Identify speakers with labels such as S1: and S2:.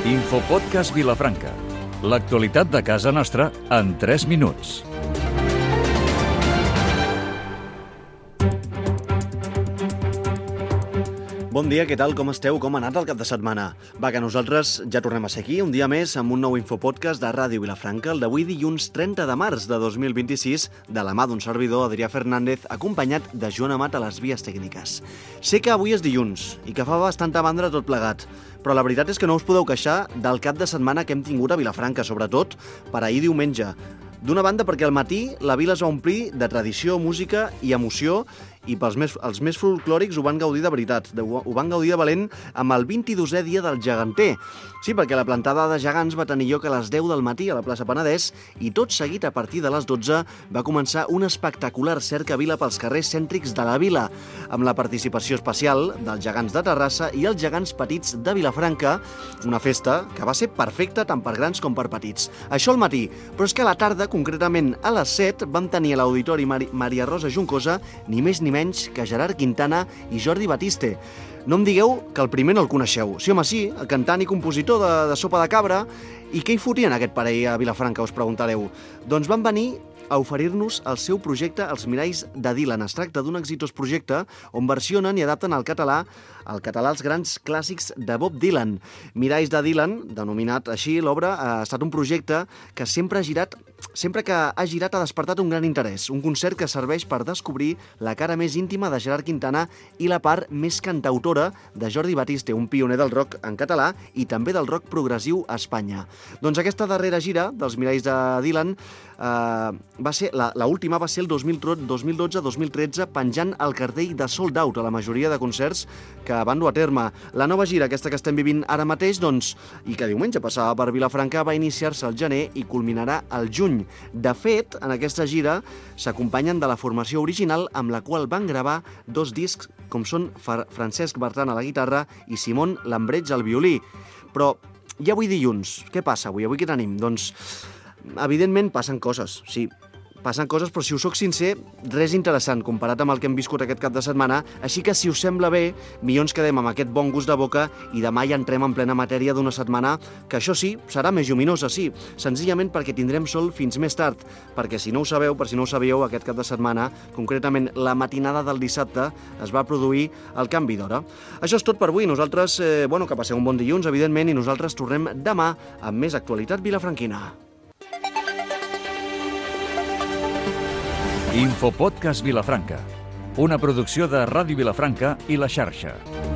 S1: Infopodcast Vilafranca. L'actualitat de casa nostra en 3 minuts.
S2: Bon dia, què tal? Com esteu? Com ha anat el cap de setmana? Va, que nosaltres ja tornem a ser aquí, un dia més, amb un nou infopodcast de Ràdio Vilafranca, el d'avui dilluns 30 de març de 2026, de la mà d'un servidor, Adrià Fernández, acompanyat de Joan Amat a les vies tècniques. Sé que avui és dilluns i que fa bastanta mandra tot plegat, però la veritat és que no us podeu queixar del cap de setmana que hem tingut a Vilafranca, sobretot per ahir diumenge. D'una banda perquè al matí la vila es va omplir de tradició, música i emoció, i els més folclòrics ho van gaudir de veritat, ho van gaudir de valent amb el 22è dia del geganter. Sí, perquè la plantada de gegants va tenir lloc a les 10 del matí a la plaça Penedès i tot seguit a partir de les 12 va començar una espectacular cercavila pels carrers cèntrics de la vila, amb la participació especial dels gegants de Terrassa i els gegants petits de Vilafranca, una festa que va ser perfecta tant per grans com per petits. Això al matí, però és que a la tarda, concretament a les 7, vam tenir a l'Auditori Maria Rosa Juncosa ni més ni menys que Gerard Quintana i Jordi Batiste. No em digueu que el primer no el coneixeu. Sí, home, sí, el cantant i compositor de Sopa de Cabra. I què hi fotien aquest parell a Vilafranca, us preguntareu? Doncs van venir a oferir-nos el seu projecte Els Miralls de Dylan. Es tracta d'un exitós projecte on versionen i adapten al català els grans clàssics de Bob Dylan. Miralls de Dylan, denominat així l'obra, ha estat un projecte que sempre que ha girat ha despertat un gran interès. Un concert que serveix per descobrir la cara més íntima de Gerard Quintana i la part més cantautora de Jordi Batiste, un pioner del rock en català i també del rock progressiu a Espanya. Doncs aquesta darrera gira dels Miralls de Dylan l'última va ser el 2012-2013, penjant el cartell de sold out a la majoria de concerts que van dur a terme. La nova gira, aquesta que estem vivint ara mateix, doncs, i que diumenge passava per Vilafranca, va iniciar-se al gener i culminarà al juny. De fet, en aquesta gira s'acompanyen de la formació original amb la qual van gravar 2 discs, com són Francesc Bertran a la guitarra i Simon Lambreig al violí. Però ja avui dilluns, què passa avui? Avui què tenim? Doncs, evidentment, passen coses, sí. Passen coses, però si us soc sincer, res interessant comparat amb el que hem viscut aquest cap de setmana, així que si us sembla bé, millor ens quedem amb aquest bon gust de boca i demà ja entrem en plena matèria d'una setmana que això sí, serà més lluminosa, sí, senzillament perquè tindrem sol fins més tard, perquè si no ho sabeu, per si no ho sabíeu, aquest cap de setmana, concretament la matinada del dissabte, es va produir el canvi d'hora. Això és tot per avui, nosaltres, que passeu un bon dilluns, evidentment, i nosaltres tornem demà amb més actualitat vilafranquina.
S1: Infopodcast Vilafranca, una producció de Ràdio Vilafranca i La Xarxa.